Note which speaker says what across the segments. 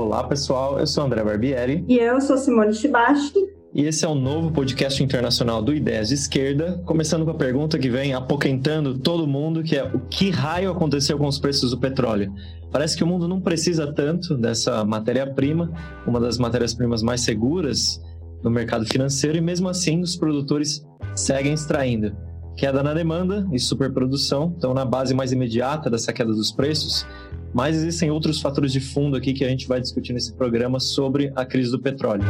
Speaker 1: Olá pessoal, eu sou André Barbieri.
Speaker 2: E eu sou Simone Shibashi.
Speaker 1: E esse é o novo podcast internacional do Ideias de Esquerda, começando com a pergunta que vem apoquentando todo mundo, que é: o que raio aconteceu com os preços do petróleo? Parece que o mundo não precisa tanto dessa matéria-prima, uma das matérias-primas mais seguras no mercado financeiro, e mesmo assim os produtores seguem extraindo. Queda na demanda e superprodução estão na base mais imediata dessa queda dos preços, mas existem outros fatores de fundo aqui que a gente vai discutir nesse programa sobre a crise do petróleo.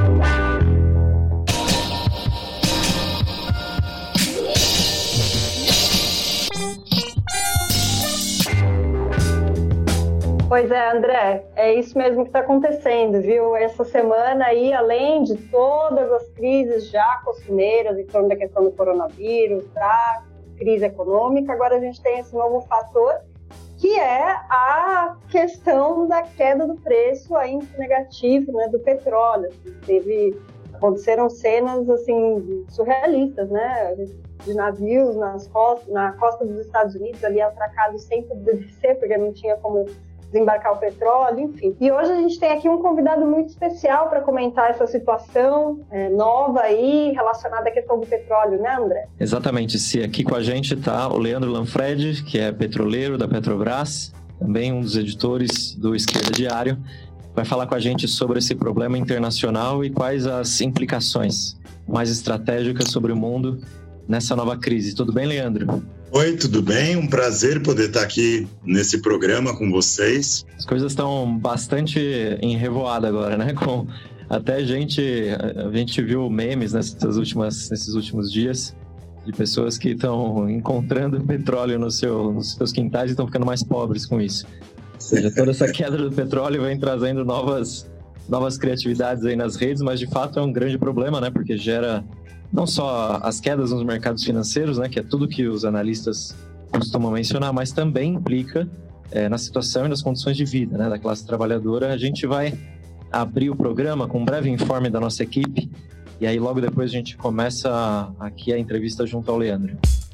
Speaker 2: Pois é, André, é isso mesmo que está acontecendo, viu? Essa semana aí, além de todas as crises já costumeiras em torno da questão do coronavírus, da crise econômica, agora a gente tem esse novo fator, que é a questão da queda do preço ainda negativo, né, do petróleo. Aconteceram cenas assim surrealistas, né, de navios na costa dos Estados Unidos, ali atracados sem poder descer, porque não tinha como desembarcar o petróleo, enfim. E hoje a gente tem aqui um convidado muito especial para comentar essa situação nova aí, relacionada à questão do petróleo, né, André?
Speaker 1: Exatamente. Aqui com a gente está o Leandro Lanfredi, que é petroleiro da Petrobras, também um dos editores do Esquerda Diário. Vai falar com a gente sobre esse problema internacional e quais as implicações mais estratégicas sobre o mundo nessa nova crise. Tudo bem, Leandro?
Speaker 3: Oi, tudo bem? Um prazer poder estar aqui nesse programa com vocês.
Speaker 1: As coisas estão bastante em revoada agora, né? Até a gente viu memes nesses últimos dias de pessoas que estão encontrando petróleo nos seus quintais e estão ficando mais pobres com isso. Ou seja, toda essa queda do petróleo vem trazendo novas criatividades aí nas redes, mas de fato é um grande problema, né? Porque gera não só as quedas nos mercados financeiros, né, que é tudo que os analistas costumam mencionar, mas também implica na situação e nas condições de vida, né, da classe trabalhadora. A gente vai abrir o programa com um breve informe da nossa equipe e aí logo depois a gente começa aqui a entrevista junto ao Leandro.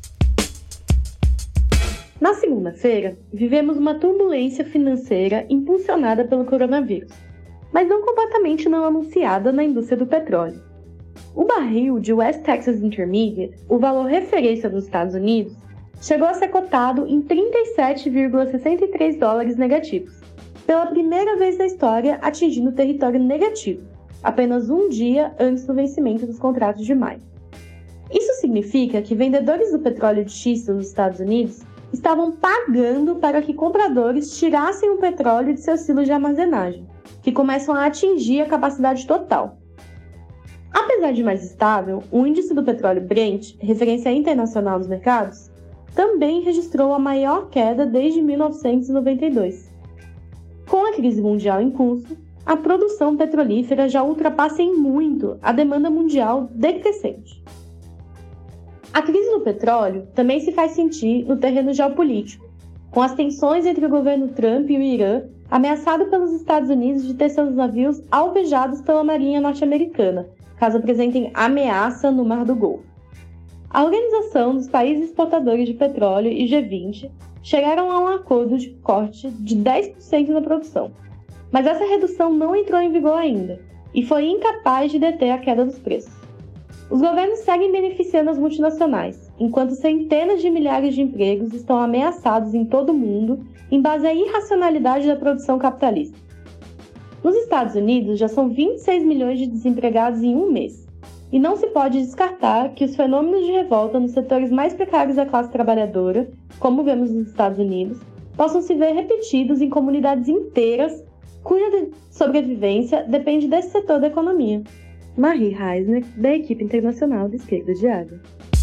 Speaker 4: Na segunda-feira, vivemos uma turbulência financeira impulsionada pelo coronavírus, mas não completamente não anunciada na indústria do petróleo. O barril de West Texas Intermediate, o valor referência dos Estados Unidos, chegou a ser cotado em 37,63 dólares negativos, pela primeira vez na história atingindo território negativo, apenas um dia antes do vencimento dos contratos de maio. Isso significa que vendedores do petróleo de xisto nos Estados Unidos estavam pagando para que compradores tirassem o petróleo de seus silos de armazenagem, que começam a atingir a capacidade total. Apesar de mais estável, o índice do petróleo Brent, referência internacional nos mercados, também registrou a maior queda desde 1992. Com a crise mundial em curso, a produção petrolífera já ultrapassa em muito a demanda mundial decrescente. A crise do petróleo também se faz sentir no terreno geopolítico, com as tensões entre o governo Trump e o Irã ameaçado pelos Estados Unidos de ter seus navios alvejados pela Marinha norte-americana, caso apresentem ameaça no Mar do Golfo. A Organização dos Países Exportadores de Petróleo e G20 chegaram a um acordo de corte de 10% na produção, mas essa redução não entrou em vigor ainda e foi incapaz de deter a queda dos preços. Os governos seguem beneficiando as multinacionais, enquanto centenas de milhares de empregos estão ameaçados em todo o mundo em base à irracionalidade da produção capitalista. Nos Estados Unidos, já são 26 milhões de desempregados em um mês, e não se pode descartar que os fenômenos de revolta nos setores mais precários da classe trabalhadora, como vemos nos Estados Unidos, possam se ver repetidos em comunidades inteiras cuja sobrevivência depende desse setor da economia. Marie Reisner, da equipe internacional de Esquerda Diário.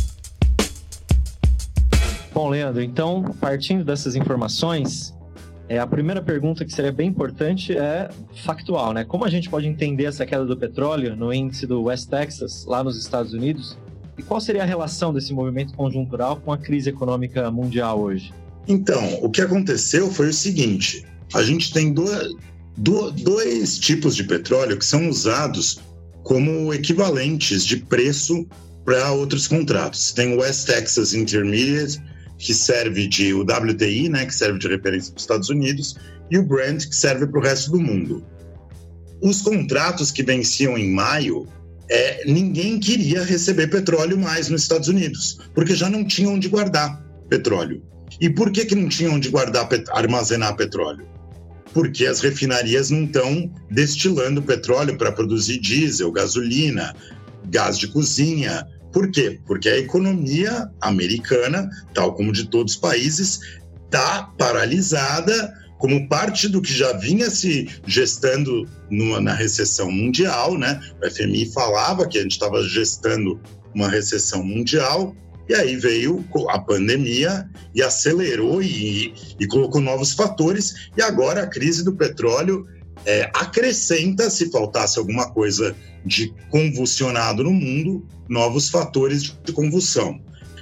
Speaker 1: Bom, Leandro, então, partindo dessas informações, a primeira pergunta que seria bem importante é factual, né? Como a gente pode entender essa queda do petróleo no índice do West Texas, lá nos Estados Unidos, e qual seria a relação desse movimento conjuntural com a crise econômica mundial hoje?
Speaker 3: Então, o que aconteceu foi o seguinte: a gente tem dois tipos de petróleo que são usados como equivalentes de preço para outros contratos. Tem o West Texas Intermediate, que serve o WTI, né, que serve de referência para os Estados Unidos, e o Brent, que serve para o resto do mundo. os contratos que venciam em maio, ninguém queria receber petróleo mais nos Estados Unidos, porque já não tinha onde guardar petróleo. E por que não tinha onde armazenar petróleo? Porque as refinarias não estão destilando petróleo para produzir diesel, gasolina, gás de cozinha. Por quê? Porque a economia americana, tal como de todos os países, está paralisada como parte do que já vinha se gestando na recessão mundial, né? O FMI falava que a gente estava gestando uma recessão mundial, e aí veio a pandemia e acelerou e colocou novos fatores, e agora a crise do petróleo acrescenta, se faltasse alguma coisa de convulsionado no mundo, novos fatores de convulsão.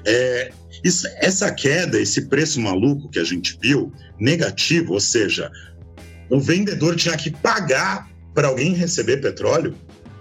Speaker 3: Essa queda, esse preço maluco que a gente viu, negativo, ou seja, o vendedor tinha que pagar para alguém receber petróleo,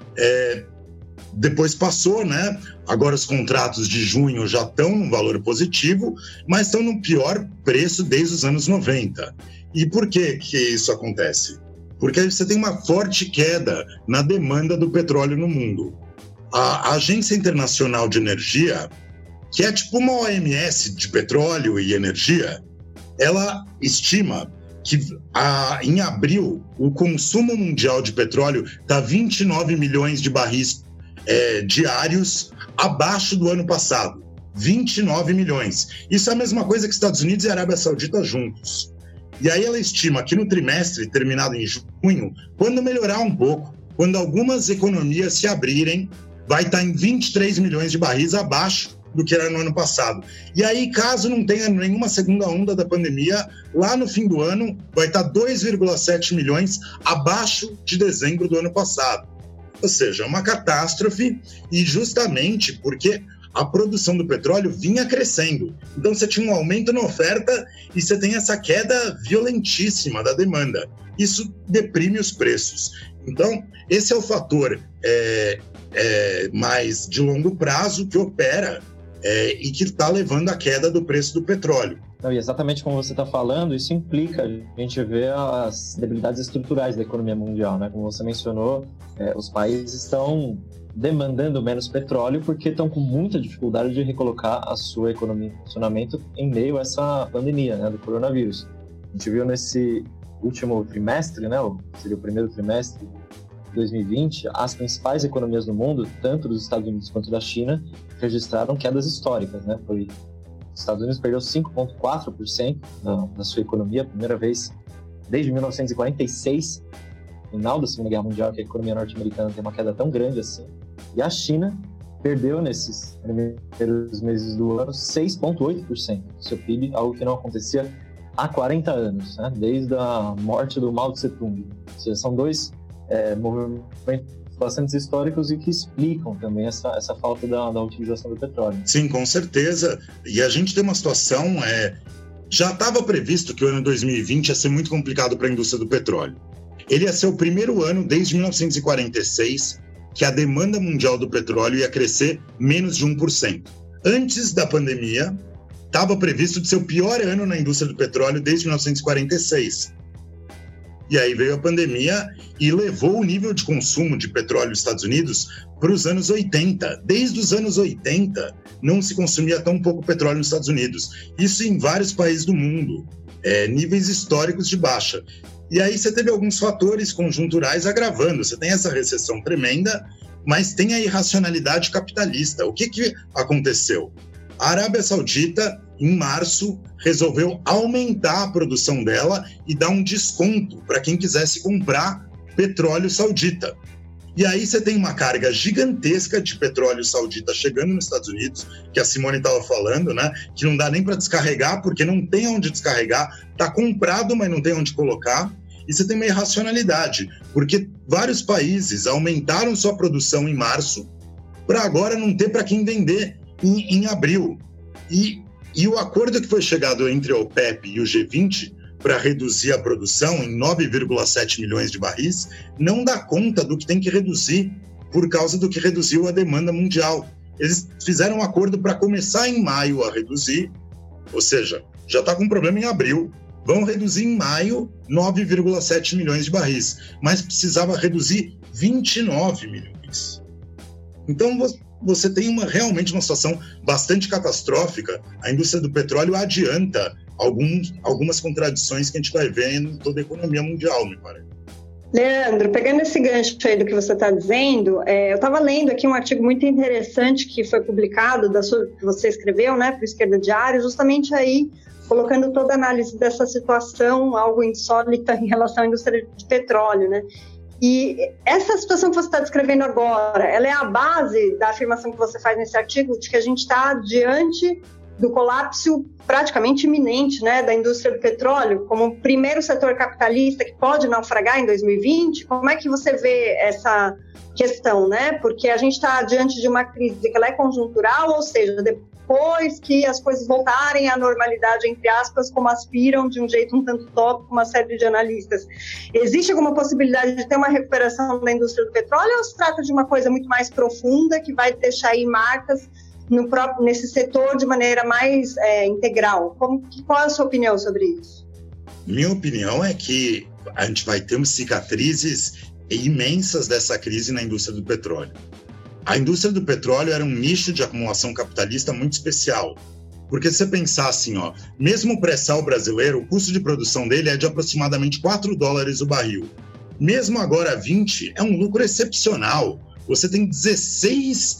Speaker 3: depois passou, né? Agora os contratos de junho já estão num valor positivo, mas estão no pior preço desde os anos 90. E por que isso acontece? Porque você tem uma forte queda na demanda do petróleo no mundo. A Agência Internacional de Energia, que é tipo uma OMS de petróleo e energia, ela estima que em abril o consumo mundial de petróleo está 29 milhões de barris diários abaixo do ano passado. 29 milhões. Isso é a mesma coisa que Estados Unidos e Arábia Saudita juntos. E aí ela estima que no trimestre, terminado em junho, quando melhorar um pouco, quando algumas economias se abrirem, vai estar em 23 milhões de barris abaixo do que era no ano passado. E aí, caso não tenha nenhuma segunda onda da pandemia, lá no fim do ano vai estar 2,7 milhões abaixo de dezembro do ano passado. Ou seja, uma catástrofe, e justamente porque a produção do petróleo vinha crescendo. Então você tinha um aumento na oferta e você tem essa queda violentíssima da demanda. Isso deprime os preços. Então, esse é o fator mais de longo prazo que opera e que está levando à queda do preço do petróleo.
Speaker 1: Não, e exatamente como você está falando, isso implica a gente ver as debilidades estruturais da economia mundial, né? Como você mencionou, os países estão demandando menos petróleo porque estão com muita dificuldade de recolocar a sua economia em funcionamento em meio a essa pandemia, né, do coronavírus. A gente viu nesse último trimestre, né, seria o primeiro trimestre de 2020, as principais economias do mundo, tanto dos Estados Unidos quanto da China, registraram quedas históricas, né? Os Estados Unidos perdeu 5,4% da sua economia, primeira vez desde 1946, final da Segunda Guerra Mundial, que a economia norte-americana tem uma queda tão grande assim. E a China perdeu nesses primeiros meses do ano 6,8% do seu PIB, algo que não acontecia há 40 anos, né? Desde a morte do Mao Tse-tung. Ou seja, são dois movimentos bastante históricos e que explicam também essa falta da utilização do petróleo.
Speaker 3: Sim, com certeza. E a gente tem uma situação... já estava previsto que o ano 2020 ia ser muito complicado para a indústria do petróleo. Ele ia ser o primeiro ano, desde 1946, que a demanda mundial do petróleo ia crescer menos de 1%. Antes da pandemia, estava previsto de ser o pior ano na indústria do petróleo desde 1946. E aí veio a pandemia e levou o nível de consumo de petróleo dos Estados Unidos para os anos 80. Desde os anos 80, não se consumia tão pouco petróleo nos Estados Unidos. Isso em vários países do mundo, níveis históricos de baixa. E aí você teve alguns fatores conjunturais agravando. Você tem essa recessão tremenda, mas tem a irracionalidade capitalista. O que aconteceu? A Arábia Saudita, em março, resolveu aumentar a produção dela e dar um desconto para quem quisesse comprar petróleo saudita. E aí você tem uma carga gigantesca de petróleo saudita chegando nos Estados Unidos, que a Simone estava falando, né? Que não dá nem para descarregar, porque não tem onde descarregar. Está comprado, mas não tem onde colocar. E você tem uma irracionalidade, porque vários países aumentaram sua produção em março para agora não ter para quem vender em abril. E o acordo que foi chegado entre a OPEP e o G20 para reduzir a produção em 9,7 milhões de barris não dá conta do que tem que reduzir por causa do que reduziu a demanda mundial. Eles fizeram um acordo para começar em maio a reduzir, ou seja, já está com problema em abril, vão reduzir em maio 9,7 milhões de barris, mas precisava reduzir 29 milhões. Então, você tem realmente uma situação bastante catastrófica. A indústria do petróleo adianta algumas contradições que a gente vai ver em toda a economia mundial, me parece.
Speaker 2: Leandro, pegando esse gancho aí do que você está dizendo, eu estava lendo aqui um artigo muito interessante que foi publicado, que você escreveu, né, para o Esquerda Diário, justamente aí colocando toda a análise dessa situação, algo insólita em relação à indústria de petróleo, né? E essa situação que você está descrevendo agora, ela é a base da afirmação que você faz nesse artigo de que a gente está diante do colapso praticamente iminente, né, da indústria do petróleo, como o primeiro setor capitalista que pode naufragar em 2020. Como é que você vê essa questão, né? Porque a gente está diante de uma crise que ela é conjuntural, ou seja, depois que as coisas voltarem à normalidade, entre aspas, como aspiram de um jeito um tanto tópico uma série de analistas. Existe alguma possibilidade de ter uma recuperação da indústria do petróleo ou se trata de uma coisa muito mais profunda que vai deixar aí marcas nesse setor de maneira mais integral? Qual é a sua opinião sobre isso?
Speaker 3: Minha opinião é que a gente vai ter cicatrizes imensas dessa crise na indústria do petróleo. A indústria do petróleo era um nicho de acumulação capitalista muito especial. Porque se você pensar assim, mesmo o pré-sal brasileiro, o custo de produção dele é de aproximadamente $4 o barril. Mesmo agora 20, é um lucro excepcional. Você tem $16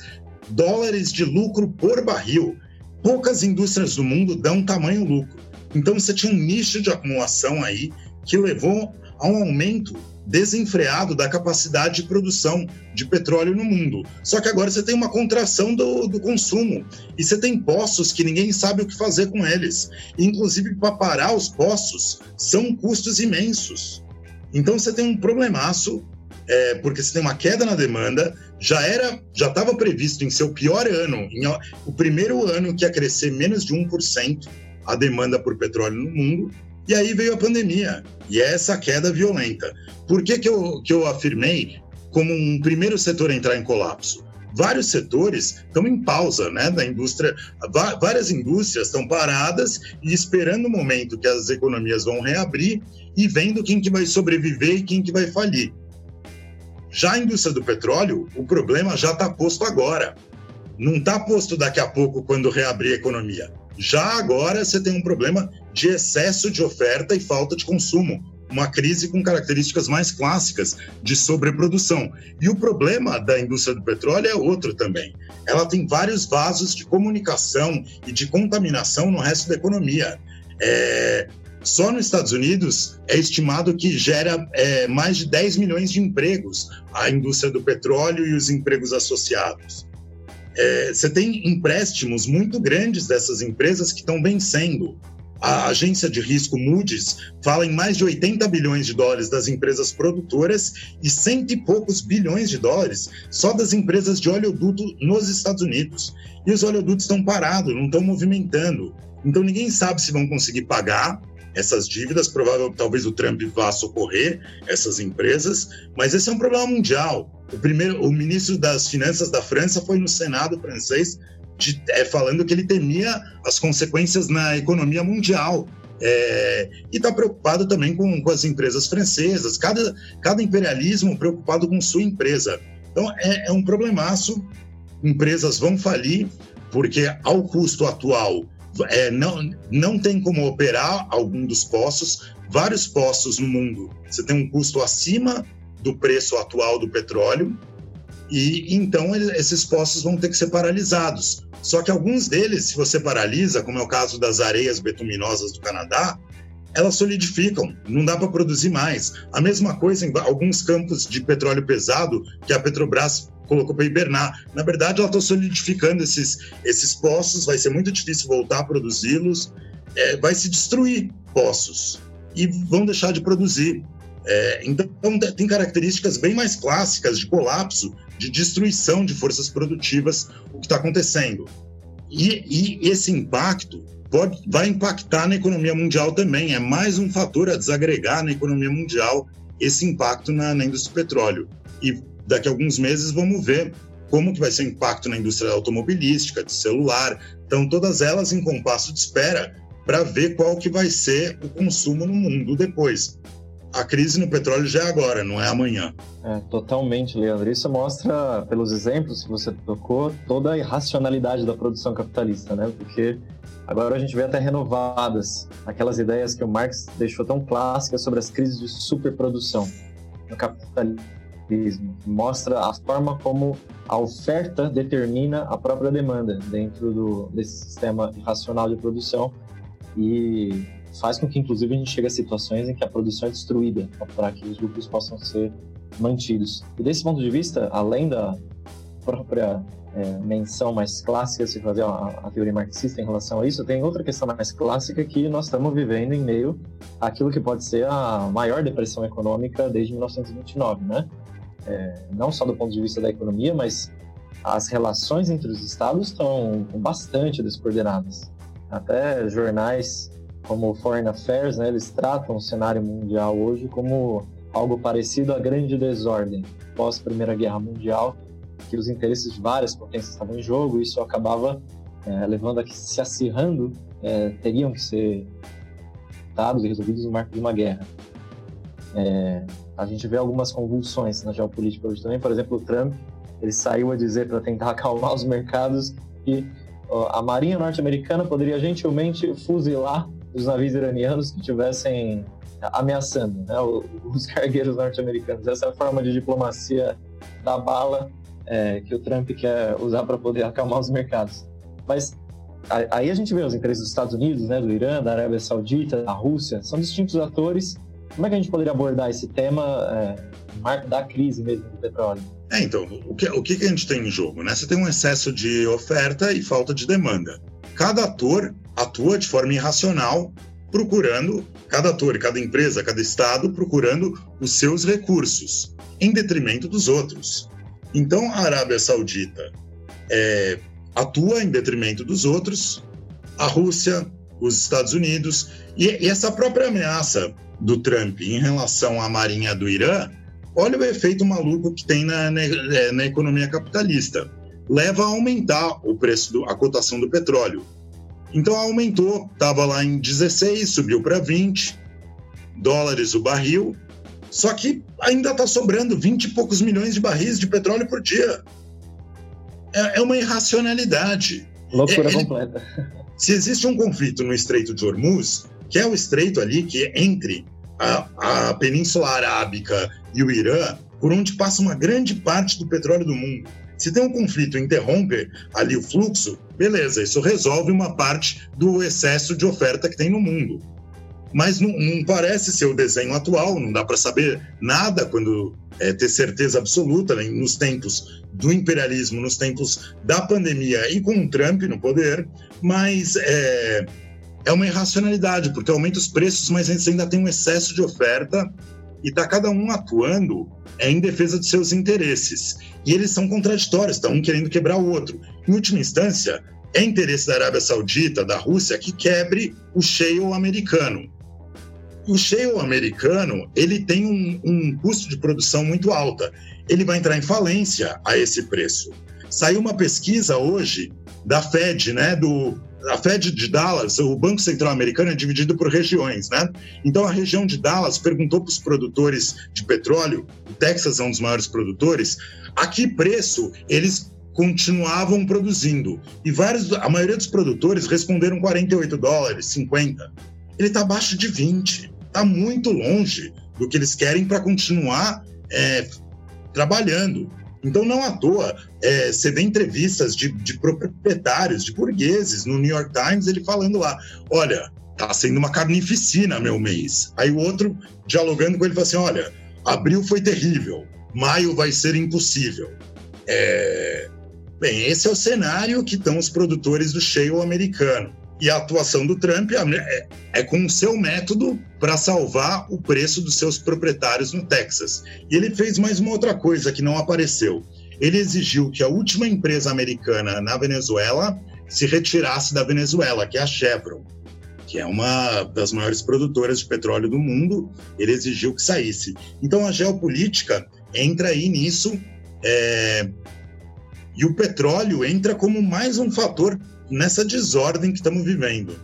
Speaker 3: de lucro por barril. Poucas indústrias do mundo dão tamanho lucro. Então você tinha um nicho de acumulação aí que levou a um aumento desenfreado da capacidade de produção de petróleo no mundo. Só que agora você tem uma contração do consumo e você tem poços que ninguém sabe o que fazer com eles. Inclusive, para parar os poços, são custos imensos. Então você tem um problemaço, porque você tem uma queda na demanda, já estava previsto em seu pior ano, o primeiro ano que ia crescer menos de 1% a demanda por petróleo no mundo, e aí veio a pandemia, e é essa queda violenta. Por que eu afirmei como um primeiro setor a entrar em colapso? Vários setores estão em pausa, né, da indústria. Várias indústrias estão paradas e esperando o momento que as economias vão reabrir e vendo quem que vai sobreviver e quem que vai falir. Já a indústria do petróleo, o problema já está posto agora. Não está posto daqui a pouco quando reabrir a economia. Já agora você tem um problema de excesso de oferta e falta de consumo. Uma crise com características mais clássicas de sobreprodução. E o problema da indústria do petróleo é outro também. Ela tem vários vasos de comunicação e de contaminação no resto da economia. Só nos Estados Unidos é estimado que gera mais de 10 milhões de empregos a indústria do petróleo e os empregos associados. Você tem empréstimos muito grandes dessas empresas que estão vencendo. A agência de risco Moody's fala em mais de 80 bilhões de dólares das empresas produtoras e 100 e poucos bilhões de dólares só das empresas de oleoduto nos Estados Unidos. E os oleodutos estão parados, não estão movimentando. Então ninguém sabe se vão conseguir pagar essas dívidas. Provavelmente, talvez o Trump vá socorrer essas empresas, mas esse é um problema mundial. O ministro das Finanças da França foi no Senado francês falando que ele temia as consequências na economia mundial. E está preocupado também com as empresas francesas, cada imperialismo preocupado com sua empresa. Então, é um problemaço. Empresas vão falir, porque ao custo atual não tem como operar algum dos poços. Vários poços no mundo, você tem um custo acima do preço atual do petróleo, e então esses poços vão ter que ser paralisados. Só que alguns deles, se você paralisa, como é o caso das areias betuminosas do Canadá, elas solidificam, não dá para produzir mais. A mesma coisa em alguns campos de petróleo pesado que a Petrobras colocou para hibernar. Na verdade, ela está solidificando esses poços, vai ser muito difícil voltar a produzi-los, vai se destruir poços e vão deixar de produzir. Então, tem características bem mais clássicas de colapso, de destruição de forças produtivas, o que está acontecendo. E esse impacto vai impactar na economia mundial também. É mais um fator a desagregar na economia mundial, esse impacto na indústria do petróleo. E daqui a alguns meses vamos ver como que vai ser o impacto na indústria automobilística, de celular. Então, todas elas em compasso de espera para ver qual que vai ser o consumo no mundo depois. A crise no petróleo já é agora, não é amanhã.
Speaker 1: Totalmente, Leandro. Isso mostra, pelos exemplos que você tocou, toda a irracionalidade da produção capitalista, né? Porque agora a gente vê até renovadas aquelas ideias que o Marx deixou tão clássicas sobre as crises de superprodução no capitalismo. Mostra a forma como a oferta determina a própria demanda dentro desse sistema irracional de produção e faz com que, inclusive, a gente chegue a situações em que a produção é destruída para que os lucros possam ser mantidos. E desse ponto de vista, além da própria menção mais clássica, se fazer a teoria marxista em relação a isso, tem outra questão mais clássica que nós estamos vivendo em meio àquilo que pode ser a maior depressão econômica desde 1929, né? Não só do ponto de vista da economia, mas as relações entre os estados estão bastante descoordenadas. Até jornais como o Foreign Affairs, né, eles tratam o cenário mundial hoje como algo parecido à grande desordem pós-Primeira Guerra Mundial, que os interesses de várias potências estavam em jogo, e isso acabava levando a que, se acirrando, teriam que ser dados e resolvidos no marco de uma guerra. A gente vê algumas convulsões na geopolítica hoje também. Por exemplo, o Trump, ele saiu a dizer, para tentar acalmar os mercados, que a Marinha norte-americana poderia gentilmente fuzilar os navios iranianos que estivessem ameaçando, né, os cargueiros norte-americanos. Essa é a forma de diplomacia da bala que o Trump quer usar para poder acalmar os mercados. Mas aí a gente vê os interesses dos Estados Unidos, né, do Irã, da Arábia Saudita, da Rússia, são distintos atores. Como é que a gente poderia abordar esse tema no marco da crise mesmo do petróleo?
Speaker 3: Então, o que a gente tem em jogo, né? Você tem um excesso de oferta e falta de demanda. Cada ator atua de forma irracional, procurando, cada ator, cada empresa, cada estado, procurando os seus recursos, em detrimento dos outros. Então, a Arábia Saudita atua em detrimento dos outros, a Rússia, os Estados Unidos, e essa própria ameaça do Trump em relação à Marinha do Irã, olha o efeito maluco que tem na economia capitalista. Leva a aumentar o preço, a cotação do petróleo. Então aumentou, estava lá em 16, subiu para 20 dólares o barril, só que ainda está sobrando 20 e poucos milhões de barris de petróleo por dia. É uma irracionalidade.
Speaker 1: Loucura completa.
Speaker 3: Se existe um conflito no Estreito de Hormuz, que é o estreito ali que é entre a Península Arábica e o Irã, por onde passa uma grande parte do petróleo do mundo. Se tem um conflito e interrompe ali o fluxo, beleza, isso resolve uma parte do excesso de oferta que tem no mundo. Mas não parece ser o desenho atual, não dá para saber nada quando ter certeza absoluta, né, nos tempos do imperialismo, nos tempos da pandemia e com o Trump no poder, mas é uma irracionalidade, porque aumenta os preços, mas ainda tem um excesso de oferta e está cada um atuando em defesa dos seus interesses. E eles são contraditórios, está um querendo quebrar o outro. Em última instância, é interesse da Arábia Saudita, da Rússia, que quebre o shale americano. O shale americano, ele tem um custo de produção muito alto. Ele vai entrar em falência a esse preço. Saiu uma pesquisa hoje da Fed, né, a Fed de Dallas, o Banco Central Americano, é dividido por regiões, né? Então, a região de Dallas perguntou para os produtores de petróleo, o Texas é um dos maiores produtores, a que preço eles continuavam produzindo. E a maioria dos produtores responderam 48 dólares, 50. Ele está abaixo de 20. Está muito longe do que eles querem para continuar trabalhando. Então, não à toa, você vê entrevistas de proprietários, de burgueses, no New York Times, ele falando lá, olha, tá sendo uma carnificina meu mês. Aí o outro, dialogando com ele, fala assim, olha, abril foi terrível, maio vai ser impossível. Bem, esse é o cenário que estão os produtores do shale americano. E a atuação do Trump é com o seu método para salvar o preço dos seus proprietários no Texas. E ele fez mais uma outra coisa que não apareceu. Ele exigiu que a última empresa americana na Venezuela se retirasse da Venezuela, que é a Chevron, que é uma das maiores produtoras de petróleo do mundo. Ele exigiu que saísse. Então a geopolítica entra aí nisso, e o petróleo entra como mais um fator nessa desordem que estamos vivendo.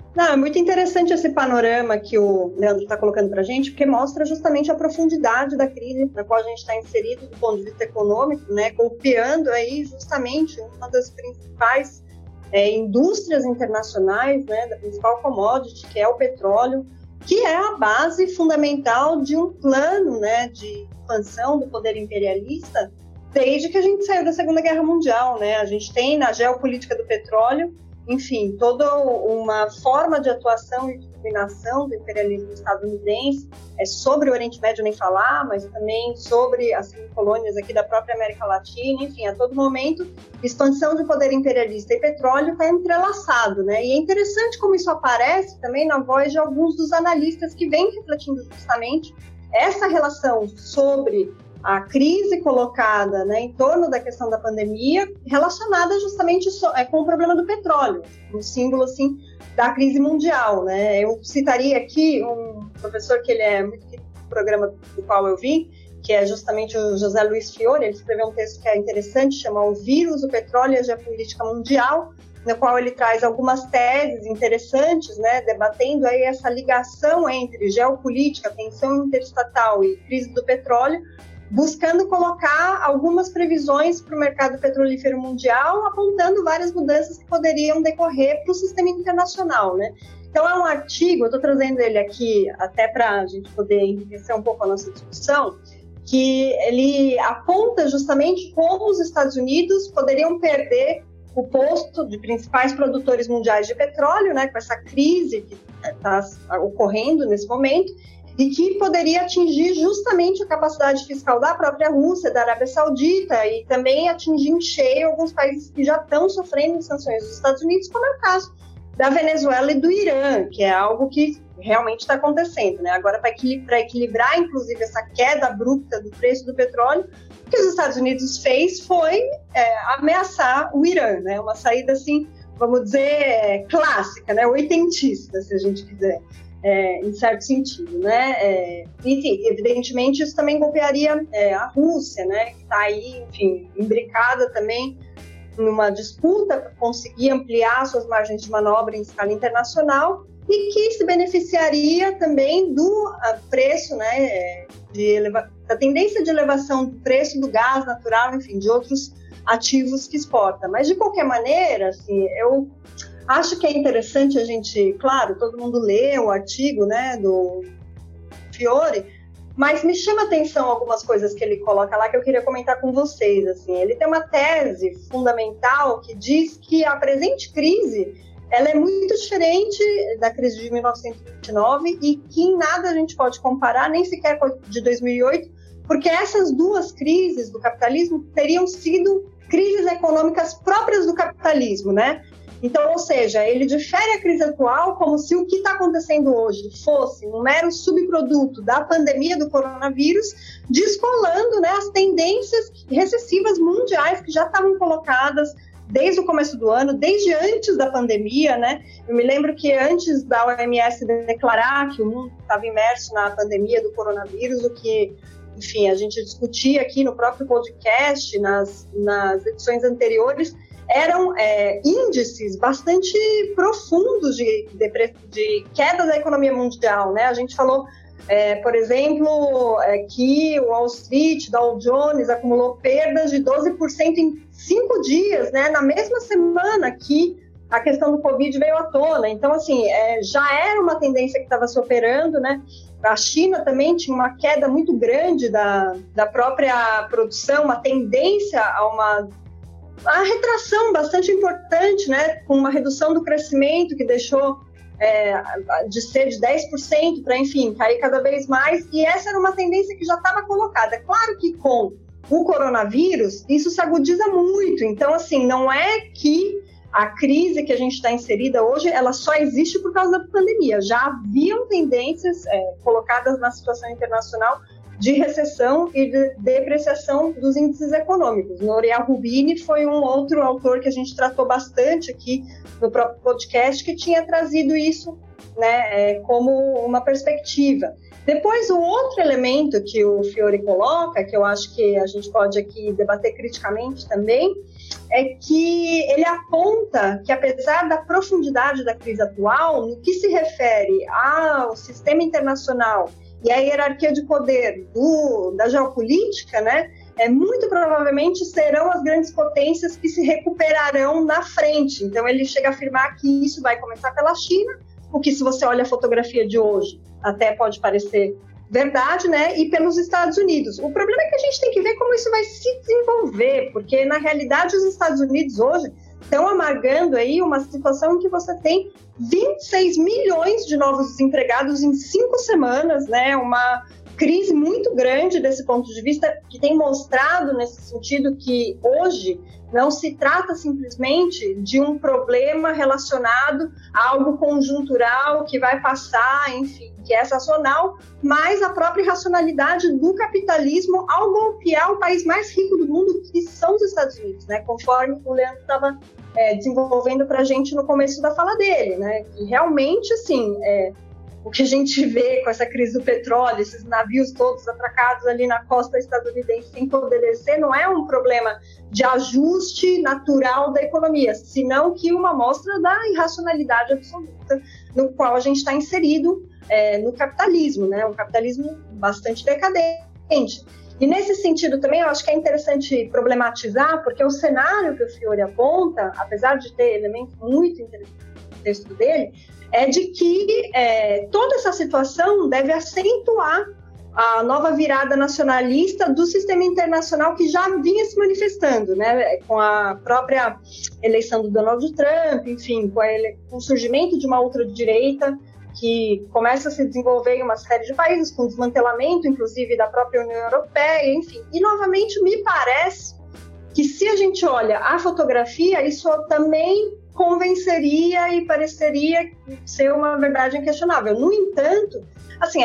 Speaker 2: Não, é muito interessante esse panorama que o Leandro está colocando para a gente, porque mostra justamente a profundidade da crise na qual a gente está inserido do ponto de vista econômico, né, golpeando aí justamente uma das principais indústrias internacionais, né, da principal commodity, que é o petróleo, que é a base fundamental de um plano, né, de expansão do poder imperialista desde que a gente saiu da Segunda Guerra Mundial, né? A gente tem na geopolítica do petróleo, enfim, toda uma forma de atuação e de dominação do imperialismo estadunidense, sobre o Oriente Médio nem falar, mas também sobre as colônias aqui da própria América Latina, enfim, a todo momento, expansão do poder imperialista e petróleo está entrelaçado, né? E é interessante como isso aparece também na voz de alguns dos analistas que vêm refletindo justamente essa relação sobre a crise colocada, né, em torno da questão da pandemia, relacionada justamente com o problema do petróleo, um símbolo assim da crise mundial, né? Eu citaria aqui um professor que ele é muito querido do programa do qual eu vim, que é justamente o José Luiz Fiore. Ele escreveu um texto que é interessante, chama O Vírus, o Petróleo e a Geopolítica Mundial, no qual ele traz algumas teses interessantes, né, debatendo aí essa ligação entre geopolítica, tensão interestatal e crise do petróleo, buscando colocar algumas previsões para o mercado petrolífero mundial, apontando várias mudanças que poderiam decorrer para o sistema internacional, né? Então é um artigo, eu estou trazendo ele aqui até para a gente poder enriquecer um pouco a nossa discussão, que ele aponta justamente como os Estados Unidos poderiam perder o posto de principais produtores mundiais de petróleo, né, com essa crise que está ocorrendo nesse momento, e que poderia atingir justamente a capacidade fiscal da própria Rússia, da Arábia Saudita, e também atingir em cheio alguns países que já estão sofrendo sanções dos Estados Unidos, como é o caso da Venezuela e do Irã, que é algo que realmente está acontecendo, né? Agora, para equilibrar, inclusive, essa queda abrupta do preço do petróleo, o que os Estados Unidos fez foi ameaçar o Irã, né? Uma saída, assim, vamos dizer, clássica, né? Oitentista, se a gente quiser. Em certo sentido, né? Enfim, evidentemente isso também golpearia a Rússia, né? Que está aí, enfim, imbricada também numa disputa para conseguir ampliar suas margens de manobra em escala internacional e que se beneficiaria também do preço, né? Da tendência de elevação do preço do gás natural, enfim, de outros ativos que exporta. Mas de qualquer maneira, assim, eu acho que é interessante a gente, claro, todo mundo lê o artigo, né, do Fiore, mas me chama a atenção algumas coisas que ele coloca lá que eu queria comentar com vocês. Assim, ele tem uma tese fundamental que diz que a presente crise ela é muito diferente da crise de 1929 e que em nada a gente pode comparar, nem sequer com a de 2008, porque essas duas crises do capitalismo teriam sido crises econômicas próprias do capitalismo, né? Então, ou seja, ele difere a crise atual como se o que está acontecendo hoje fosse um mero subproduto da pandemia do coronavírus, descolando, né, as tendências recessivas mundiais que já estavam colocadas desde o começo do ano, desde antes da pandemia, né? Eu me lembro que antes da OMS declarar que o mundo estava imerso na pandemia do coronavírus, o que, enfim, a gente discutia aqui no próprio podcast, nas edições anteriores, eram índices bastante profundos de queda da economia mundial, né? A gente falou, por exemplo, que o Wall Street, Dow Jones, acumulou perdas de 12% em 5 dias, né? Na mesma semana que a questão do Covid veio à tona. Então, assim, já era uma tendência que estava se operando, né? A China também tinha uma queda muito grande da própria produção, uma tendência a retração bastante importante, né, com uma redução do crescimento que deixou de ser de 10% para, enfim, cair cada vez mais, e essa era uma tendência que já estava colocada. Claro que com o coronavírus, isso se agudiza muito, então, assim, não é que a crise que a gente está inserida hoje, ela só existe por causa da pandemia, já haviam tendências colocadas na situação internacional de recessão e de depreciação dos índices econômicos. Nouriel Roubini foi um outro autor que a gente tratou bastante aqui no próprio podcast, que tinha trazido isso, né, como uma perspectiva. Depois, o outro elemento que o Fiore coloca, que eu acho que a gente pode aqui debater criticamente também, é que ele aponta que, apesar da profundidade da crise atual, no que se refere ao sistema internacional e à hierarquia de poder da geopolítica, né, muito provavelmente serão as grandes potências que se recuperarão na frente. Então, ele chega a afirmar que isso vai começar pela China, o que, se você olha a fotografia de hoje, até pode parecer verdade, né? E pelos Estados Unidos. O problema é que a gente tem que ver como isso vai se desenvolver, porque, na realidade, os Estados Unidos hoje estão amargando aí uma situação em que você tem 26 milhões de novos desempregados em 5 semanas, né? Uma crise muito grande desse ponto de vista, que tem mostrado nesse sentido que hoje não se trata simplesmente de um problema relacionado a algo conjuntural que vai passar, enfim, que é sazonal, mas a própria irracionalidade do capitalismo ao golpear o país mais rico do mundo, que são os Estados Unidos, né? Conforme o Leandro estava desenvolvendo para a gente no começo da fala dele, né? Que realmente, assim, o que a gente vê com essa crise do petróleo, esses navios todos atracados ali na costa estadunidense sem poder descer, não é um problema de ajuste natural da economia, senão que uma mostra da irracionalidade absoluta no qual a gente está inserido no capitalismo, né? Um capitalismo bastante decadente. E nesse sentido também eu acho que é interessante problematizar, porque o cenário que o Fiore aponta, apesar de ter elementos muito interessantes no texto dele, é de que toda essa situação deve acentuar a nova virada nacionalista do sistema internacional que já vinha se manifestando, né? Com a própria eleição do Donald Trump, enfim, com o surgimento de uma ultradireita que começa a se desenvolver em uma série de países, com desmantelamento, inclusive, da própria União Europeia, enfim. E, novamente, me parece que, se a gente olha a fotografia, isso também convenceria e pareceria ser uma verdade inquestionável. No entanto, assim,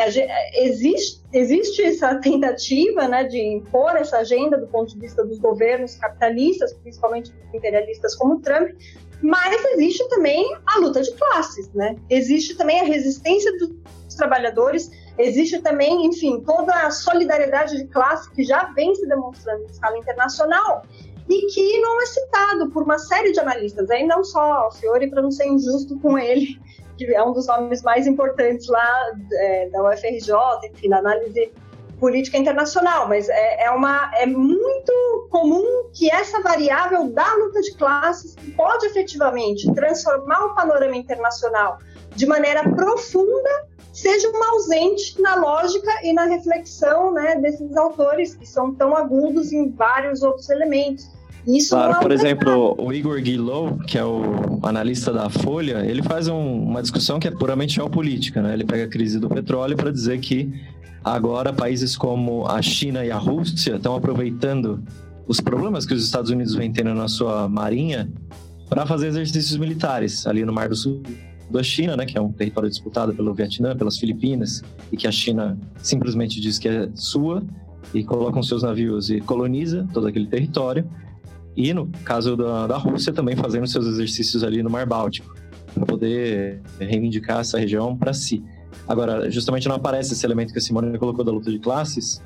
Speaker 2: existe essa tentativa, né, de impor essa agenda do ponto de vista dos governos capitalistas, principalmente dos imperialistas como Trump, mas existe também a luta de classes, né? Existe também a resistência dos trabalhadores, existe também, enfim, toda a solidariedade de classe que já vem se demonstrando em escala internacional e que não é citado por uma série de analistas, aí não só o Fiore, para não ser injusto com ele, que é um dos nomes mais importantes lá da UFRJ, enfim, da análise política internacional, mas é muito comum que essa variável da luta de classes pode efetivamente transformar o panorama internacional de maneira profunda, seja uma ausente na lógica e na reflexão, né, desses autores que são tão agudos em vários outros elementos. Isso
Speaker 1: claro, por exemplo, o Igor Guillow, que é o analista da Folha, ele faz uma discussão que é puramente geopolítica, né? Ele pega a crise do petróleo para dizer que agora países como a China e a Rússia estão aproveitando os problemas que os Estados Unidos vêm tendo na sua marinha para fazer exercícios militares ali no Mar do Sul da China, né, que é um território disputado pelo Vietnã, pelas Filipinas, e que a China simplesmente diz que é sua e coloca os seus navios e coloniza todo aquele território. E no caso da Rússia também fazendo seus exercícios ali no Mar Báltico, para poder reivindicar essa região para si. Agora, justamente não aparece esse elemento que a Simone colocou da luta de classes,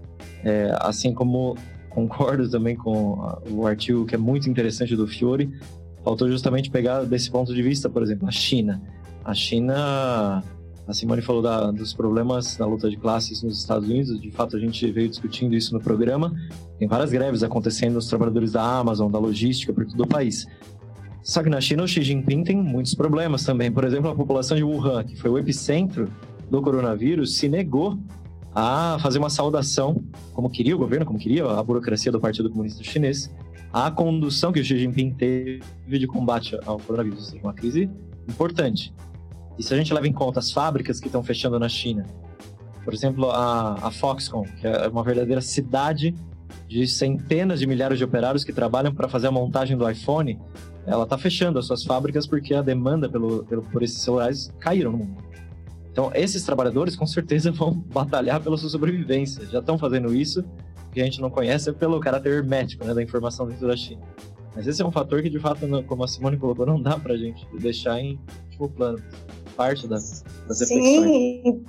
Speaker 1: assim como concordo também com o artigo que é muito interessante do Fiore, faltou justamente pegar desse ponto de vista, por exemplo, a China. A China, a Simone falou dos problemas da luta de classes nos Estados Unidos, de fato a gente veio discutindo isso no programa, tem várias greves acontecendo nos trabalhadores da Amazon, da logística, por todo o país. Só que na China o Xi Jinping tem muitos problemas também. Por exemplo, a população de Wuhan, que foi o epicentro do coronavírus, se negou a fazer uma saudação, como queria o governo, como queria a burocracia do Partido Comunista Chinês, à condução que o Xi Jinping teve de combate ao coronavírus. Uma crise importante. E se a gente leva em conta as fábricas que estão fechando na China, por exemplo, a Foxconn, que é uma verdadeira cidade de centenas de milhares de operários que trabalham para fazer a montagem do iPhone, ela está fechando as suas fábricas porque a demanda por esses celulares caíram no mundo. Então, esses trabalhadores com certeza vão batalhar pela sua sobrevivência. Já estão fazendo isso, o que a gente não conhece é pelo caráter hermético, né, da informação dentro da China. Mas esse é um fator que, de fato, como a Simone colocou, não dá para a gente deixar em último plano. Parte das reflexões.
Speaker 2: Sim,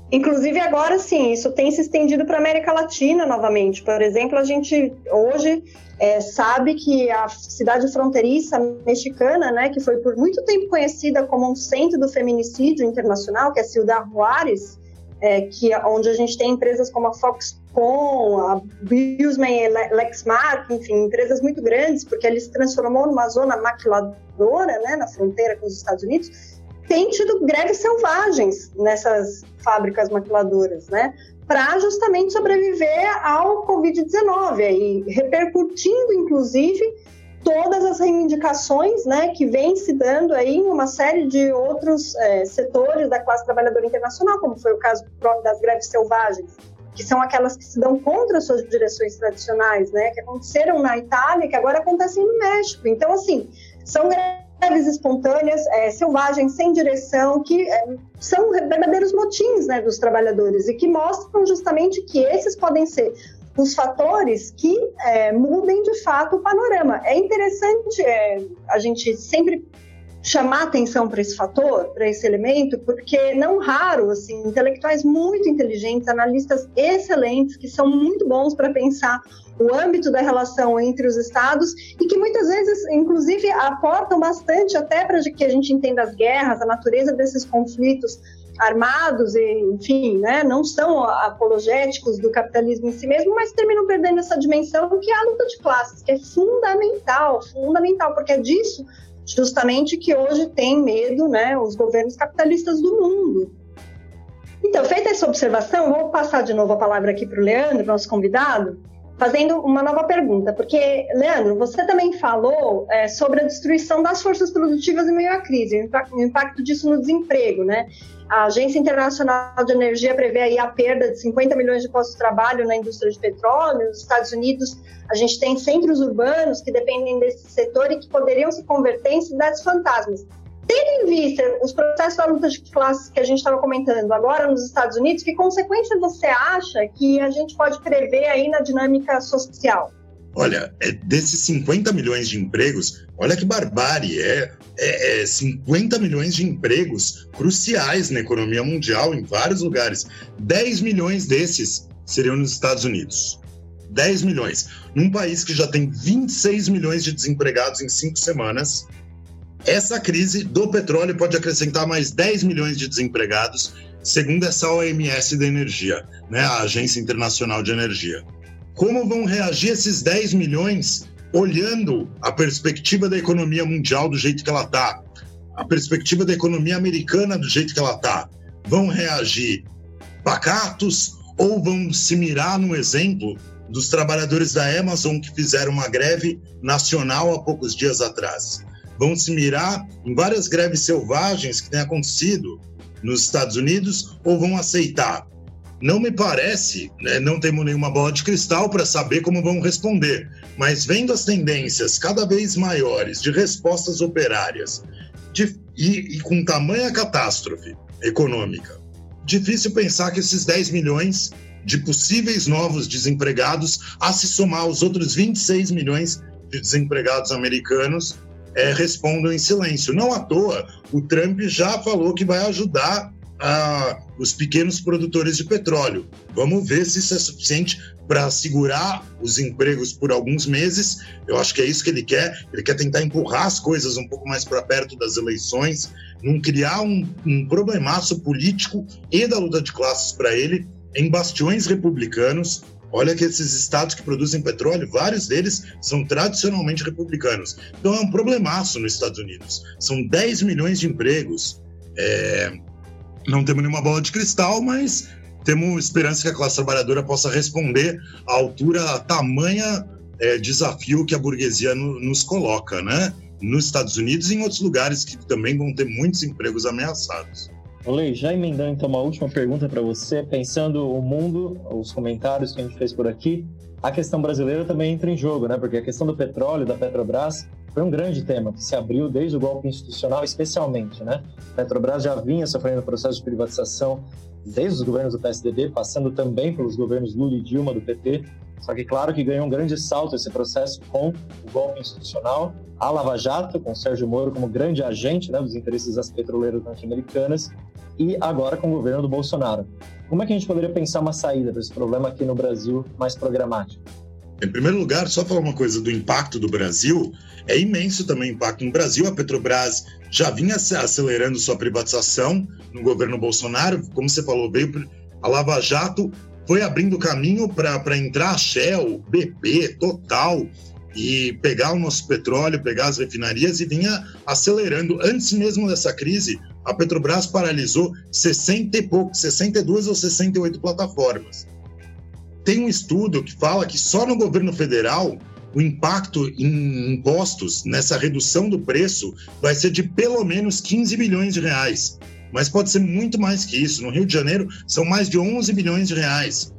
Speaker 2: Inclusive agora sim, isso tem se estendido para a América Latina novamente. Por exemplo, a gente hoje sabe que a cidade fronteiriça mexicana, né, que foi por muito tempo conhecida como um centro do feminicídio internacional, que é Ciudad Juárez, onde a gente tem empresas como a Foxconn, a Business e Lexmark, enfim, empresas muito grandes, porque ele se transformou numa zona maquiladora, né, na fronteira com os Estados Unidos, tem tido greves selvagens nessas fábricas maquiladoras, né, para justamente sobreviver ao Covid-19, aí, repercutindo, inclusive, todas as reivindicações, né, que vem se dando aí em uma série de outros setores da classe trabalhadora internacional, como foi o caso das greves selvagens, que são aquelas que se dão contra as suas direções tradicionais, né, que aconteceram na Itália e que agora acontecem no México. Então, assim, são greves espontâneas, selvagens, sem direção, que são verdadeiros motins, né, dos trabalhadores e que mostram justamente que esses podem ser os fatores que mudem de fato o panorama. É interessante a gente sempre chamar atenção para esse fator, para esse elemento, porque não raro, assim, intelectuais muito inteligentes, analistas excelentes, que são muito bons para pensar o âmbito da relação entre os estados e que muitas vezes, inclusive, aportam bastante até para que a gente entenda as guerras, a natureza desses conflitos armados, e, enfim, né, não são apologéticos do capitalismo em si mesmo, mas terminam perdendo essa dimensão que é a luta de classes, que é fundamental, porque é disso justamente que hoje tem medo, né, os governos capitalistas do mundo. Então, feita essa observação, vou passar de novo a palavra aqui para o Leandro, nosso convidado, fazendo uma nova pergunta, porque, Leandro, você também falou sobre a destruição das forças produtivas em meio à crise, o impacto disso no desemprego, né? A Agência Internacional de Energia prevê aí a perda de 50 milhões de postos de trabalho na indústria de petróleo. Nos Estados Unidos, a gente tem centros urbanos que dependem desse setor e que poderiam se converter em cidades fantasmas. Tendo em vista os processos da luta de classes que a gente estava comentando agora nos Estados Unidos, que consequência você acha que a gente pode prever aí na dinâmica social?
Speaker 3: Olha, desses 50 milhões de empregos, olha que barbárie, 50 milhões de empregos cruciais na economia mundial em vários lugares. 10 milhões desses seriam nos Estados Unidos. 10 milhões. Num país que já tem 26 milhões de desempregados em 5 semanas, essa crise do petróleo pode acrescentar mais 10 milhões de desempregados, segundo essa OMS da energia, né, a Agência Internacional de Energia. Como vão reagir esses 10 milhões olhando a perspectiva da economia mundial do jeito que ela está, a perspectiva da economia americana do jeito que ela está? Vão reagir pacatos ou vão se mirar no exemplo dos trabalhadores da Amazon que fizeram uma greve nacional há poucos dias atrás? Vão se mirar em várias greves selvagens que têm acontecido nos Estados Unidos ou vão aceitar? Não me parece, né, não temos nenhuma bola de cristal para saber como vão responder, mas vendo as tendências cada vez maiores de respostas operárias e com tamanha catástrofe econômica, difícil pensar que esses 10 milhões de possíveis novos desempregados, a se somar aos outros 26 milhões de desempregados americanos, respondam em silêncio. Não à toa, o Trump já falou que vai ajudar os pequenos produtores de petróleo. Vamos ver se isso é suficiente para segurar os empregos por alguns meses. Eu acho que é isso que ele quer. Ele quer tentar empurrar as coisas um pouco mais para perto das eleições, não criar um problemaço político e da luta de classes para ele em bastiões republicanos. Olha que esses estados que produzem petróleo, vários deles são tradicionalmente republicanos. Então é um problemaço nos Estados Unidos. São 10 milhões de empregos. Não temos nenhuma bola de cristal, mas temos esperança que a classe trabalhadora possa responder à altura, a tamanha desafio que a burguesia nos coloca, né? Nos Estados Unidos e em outros lugares que também vão ter muitos empregos ameaçados.
Speaker 1: Olê, já emendando então uma última pergunta para você, pensando o mundo, os comentários que a gente fez por aqui, a questão brasileira também entra em jogo, né? Porque a questão do petróleo, da Petrobras, foi um grande tema que se abriu desde o golpe institucional, especialmente, né? A Petrobras já vinha sofrendo processo de privatização desde os governos do PSDB, passando também pelos governos Lula e Dilma do PT. Só que, claro, que ganhou um grande salto esse processo com o golpe institucional, a Lava Jato, com o Sérgio Moro como grande agente, né, dos interesses das petroleiras norte-americanas, e agora com o governo do Bolsonaro. Como é que a gente poderia pensar uma saída para esse problema aqui no Brasil mais programático?
Speaker 3: Em primeiro lugar, só falar uma coisa do impacto do Brasil, é imenso também o impacto no Brasil. A Petrobras já vinha acelerando sua privatização no governo Bolsonaro, como você falou, veio a Lava Jato, foi abrindo caminho para entrar a Shell, BP, Total, e pegar o nosso petróleo, pegar as refinarias e vinha acelerando. Antes mesmo dessa crise, a Petrobras paralisou 62 ou 68 plataformas. Tem um estudo que fala que só no governo federal o impacto em impostos nessa redução do preço vai ser de pelo menos 15 bilhões de reais. Mas pode ser muito mais que isso. No Rio de Janeiro, são mais de 11 bilhões de reais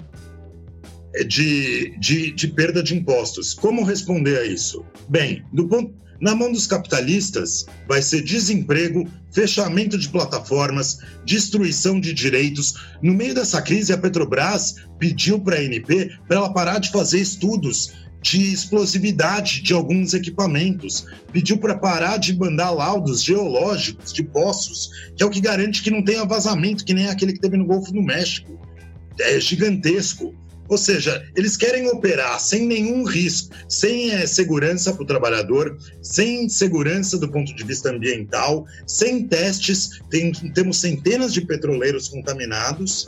Speaker 3: de perda de impostos. Como responder a isso? Bem, na mão dos capitalistas, vai ser desemprego, fechamento de plataformas, destruição de direitos. No meio dessa crise, a Petrobras pediu para a ANP para ela parar de fazer estudos de explosividade de alguns equipamentos. Pediu para parar de mandar laudos geológicos de poços, que é o que garante que não tenha vazamento, que nem aquele que teve no Golfo do México. É gigantesco. Ou seja, eles querem operar sem nenhum risco, sem segurança para o trabalhador, sem segurança do ponto de vista ambiental, sem testes. Temos centenas de petroleiros contaminados.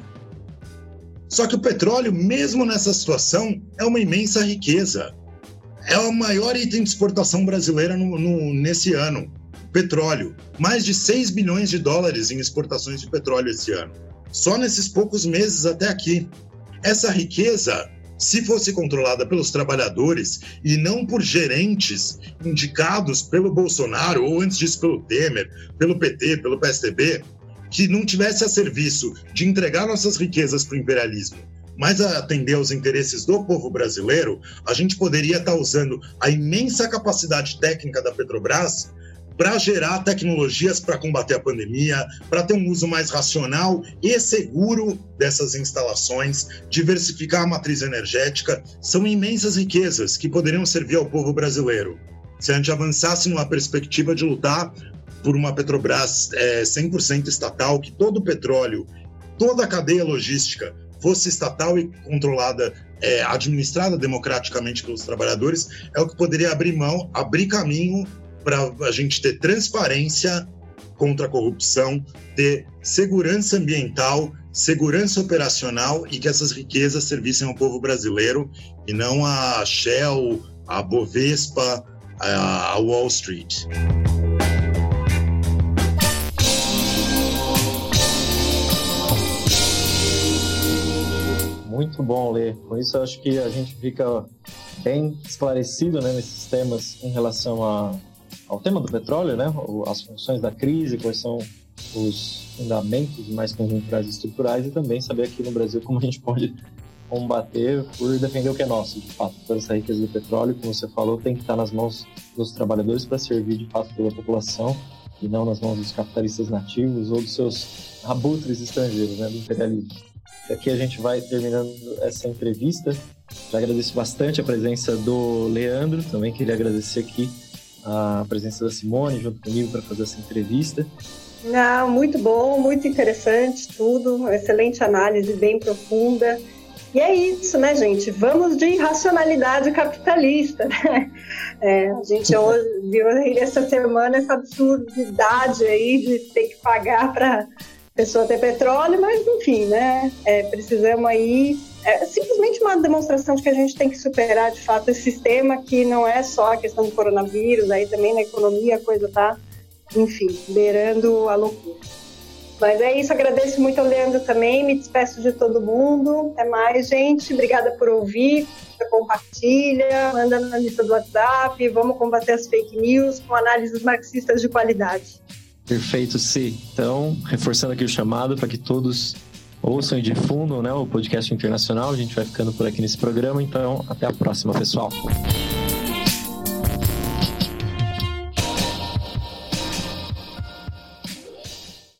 Speaker 3: Só que o petróleo, mesmo nessa situação, é uma imensa riqueza. É o maior item de exportação brasileira nesse ano. Petróleo. Mais de 6 bilhões de dólares em exportações de petróleo esse ano. Só nesses poucos meses até aqui. Essa riqueza, se fosse controlada pelos trabalhadores e não por gerentes indicados pelo Bolsonaro, ou antes disso pelo Temer, pelo PT, pelo PSDB, que não tivesse a serviço de entregar nossas riquezas para o imperialismo, mas a atender aos interesses do povo brasileiro, a gente poderia estar usando a imensa capacidade técnica da Petrobras para gerar tecnologias para combater a pandemia, para ter um uso mais racional e seguro dessas instalações, diversificar a matriz energética. São imensas riquezas que poderiam servir ao povo brasileiro. Se a gente avançasse numa perspectiva de lutar por uma Petrobras 100% estatal, que todo o petróleo, toda a cadeia logística fosse estatal e controlada, administrada democraticamente pelos trabalhadores, é o que poderia abrir caminho para a gente ter transparência contra a corrupção, ter segurança ambiental, segurança operacional e que essas riquezas servissem ao povo brasileiro e não a Shell, a Bovespa, a Wall Street.
Speaker 1: Muito bom, Lê. Com isso, eu acho que a gente fica bem esclarecido, né, nesses temas em relação ao tema do petróleo, né, as funções da crise, quais são os fundamentos mais conjunturais e estruturais, e também saber aqui no Brasil como a gente pode combater por defender o que é nosso, de fato. Toda essa riqueza do petróleo, como você falou, tem que estar nas mãos dos trabalhadores para servir de fato pela população e não nas mãos dos capitalistas nativos ou dos seus abutres estrangeiros, né, do imperialismo. E aqui a gente vai terminando essa entrevista. Já agradeço bastante a presença do Leandro, também queria agradecer aqui a presença da Simone junto comigo para fazer essa entrevista.
Speaker 2: Não, muito bom, muito interessante tudo, uma excelente análise, bem profunda. E é isso, né, gente? Vamos de racionalidade capitalista, né? A gente hoje viu essa semana essa absurdidade aí de ter que pagar para pessoa ter petróleo, mas enfim, né? Precisamos aí... É simplesmente uma demonstração de que a gente tem que superar, de fato, esse sistema que não é só a questão do coronavírus, aí também na economia a coisa tá, enfim, beirando a loucura. Mas é isso, agradeço muito ao Leandro também, me despeço de todo mundo. Até mais, gente. Obrigada por ouvir, compartilha, manda na lista do WhatsApp, vamos combater as fake news com análises marxistas de qualidade.
Speaker 1: Perfeito, sim. Então, reforçando aqui o chamado para que todos ouçam e difundam, né, o podcast internacional. A gente vai ficando por aqui nesse programa, então até a próxima, pessoal.